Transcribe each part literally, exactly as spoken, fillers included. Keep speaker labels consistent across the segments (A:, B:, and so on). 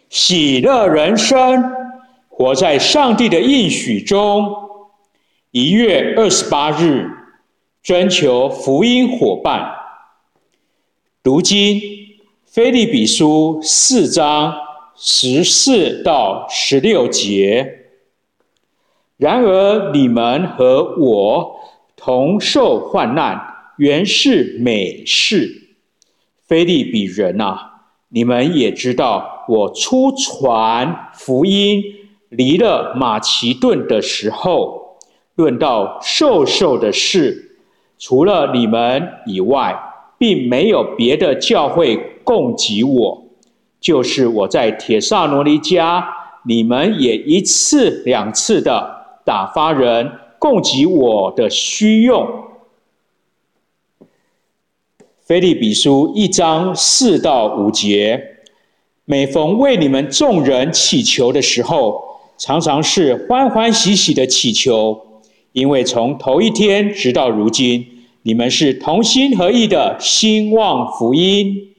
A: 喜乐人生，活在上帝的应许中。一月二十八日，征求福音伙伴。读经，腓立比书四章十四到十六节。然而你们和我同受患难，原是美事。腓立比人啊，你们也知道，我初传福音离了马其顿的时候，论到授受的事，除了你们以外，并没有别的教会供给我。就是我在帖撒罗尼迦，你们也一次两次的打发人供给我的需用。腓立比书一章四到五节，每逢为你们众人祈求的时候，常常是欢欢喜喜的祈求，因为从头一天直到如今，你们是同心合意的兴旺福音。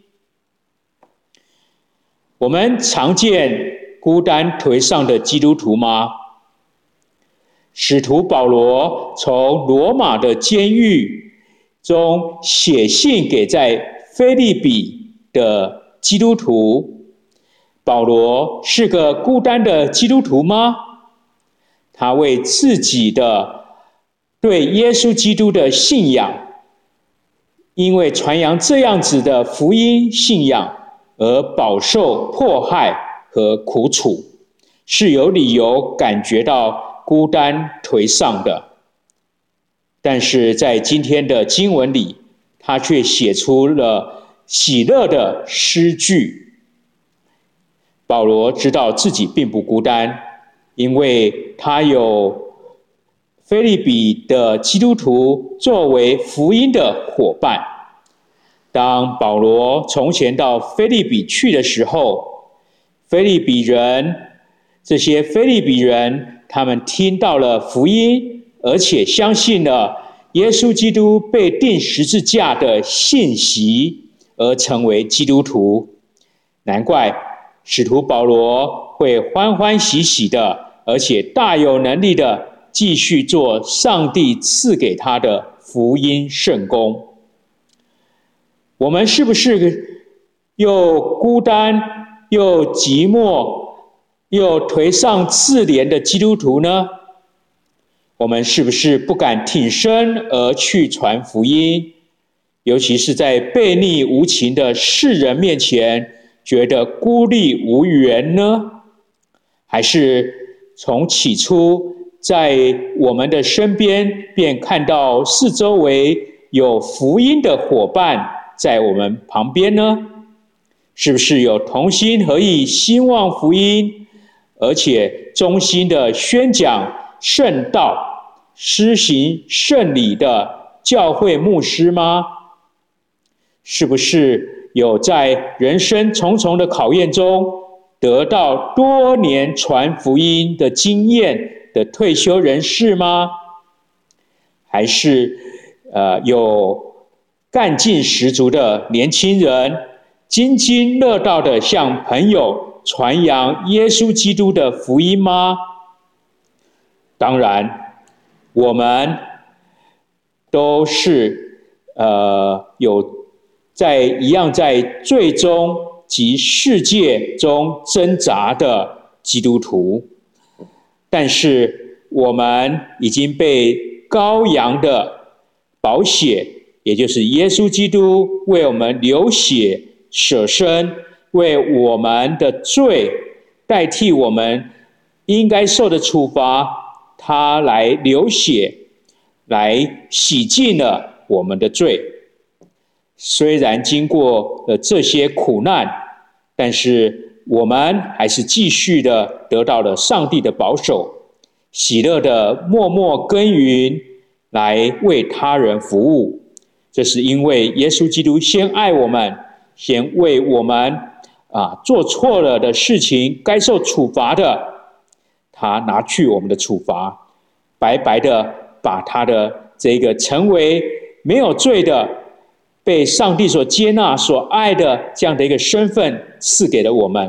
A: 我们常见孤单颓丧的基督徒吗？使徒保罗从罗马的监狱中写信给在腓立比的基督徒。保罗是个孤单的基督徒吗？他为自己的对耶稣基督的信仰，因为传扬这样子的福音信仰而饱受迫害和苦楚，是有理由感觉到孤单颓丧的。但是在今天的经文里，他却写出了喜乐的诗句。保罗知道自己并不孤单，因为他有腓立比的基督徒作为福音的伙伴。当保罗从前到腓立比去的时候，腓立比人，这些腓立比人，他们听到了福音，而且相信了耶稣基督被钉十字架的信息，而成为基督徒。难怪使徒保罗会欢欢喜喜的，而且大有能力的继续做上帝赐给他的福音圣工。我们是不是又孤单又寂寞又颓丧自怜的基督徒呢？我们是不是不敢挺身而去传福音，尤其是在悖逆无情的世人面前，觉得孤立无援呢？还是从起初在我们的身边便看到四周围有福音的伙伴在我们旁边呢？是不是有同心合意兴旺福音，而且忠心的宣讲圣道、施行圣礼的教会牧师吗？是不是有在人生重重的考验中得到多年传福音的经验的退休人士吗？还是呃有干劲十足的年轻人，津津乐道的向朋友传扬耶稣基督的福音吗？当然，我们都是呃有在一样在罪中及世界中挣扎的基督徒，但是我们已经被羔羊的宝血，也就是耶稣基督为我们流血舍身，为我们的罪代替我们应该受的处罚，他来流血，来洗净了我们的罪。虽然经过了这些苦难，但是我们还是继续的得到了上帝的保守，喜乐的默默耕耘，来为他人服务。这是因为耶稣基督先爱我们，先为我们啊做错了的事情该受处罚的，他拿去我们的处罚，白白的把他的这个成为没有罪的，被上帝所接纳所爱的这样的一个身份赐给了我们，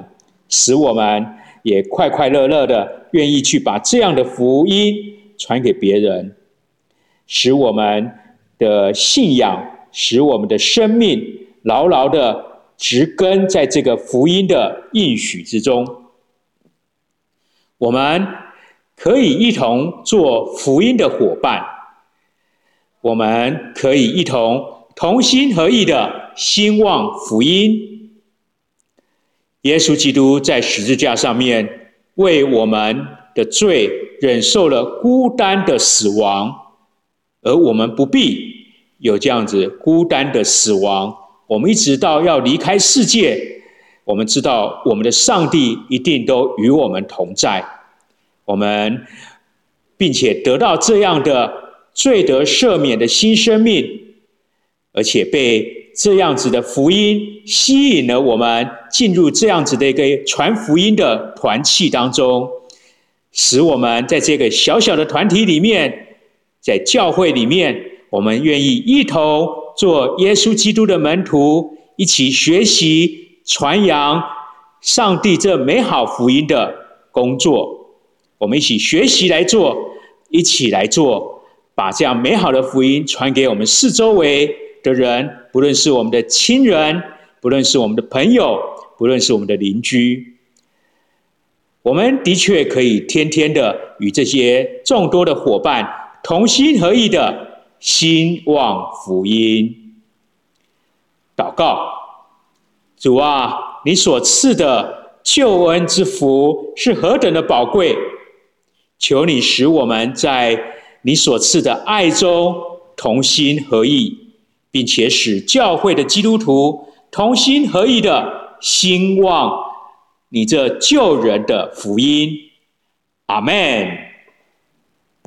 A: 使我们也快快乐乐的愿意去把这样的福音传给别人，使我们的信仰，使我们的生命牢牢的植根在这个福音的应许之中。我们可以一同做福音的伙伴，我们可以一同同心合意的兴旺福音。耶稣基督在十字架上面为我们的罪忍受了孤单的死亡，而我们不必有这样子孤单的死亡。我们一直到要离开世界，我们知道我们的上帝一定都与我们同在。我们并且得到这样的罪得赦免的新生命，而且被这样子的福音吸引了我们进入这样子的一个传福音的团契当中，使我们在这个小小的团体里面，在教会里面，我们愿意一同做耶稣基督的门徒，一起学习传扬上帝这美好福音的工作。我们一起学习来做，一起来做，把这样美好的福音传给我们四周围的人，不论是我们的亲人，不论是我们的朋友，不论是我们的邻居。我们的确可以天天的与这些众多的伙伴同心合意的兴旺福音。祷告：主啊，你所赐的救恩之福是何等的宝贵，求你使我们在你所赐的爱中同心合意，并且使教会的基督徒同心合意的兴旺你这救人的福音。阿们。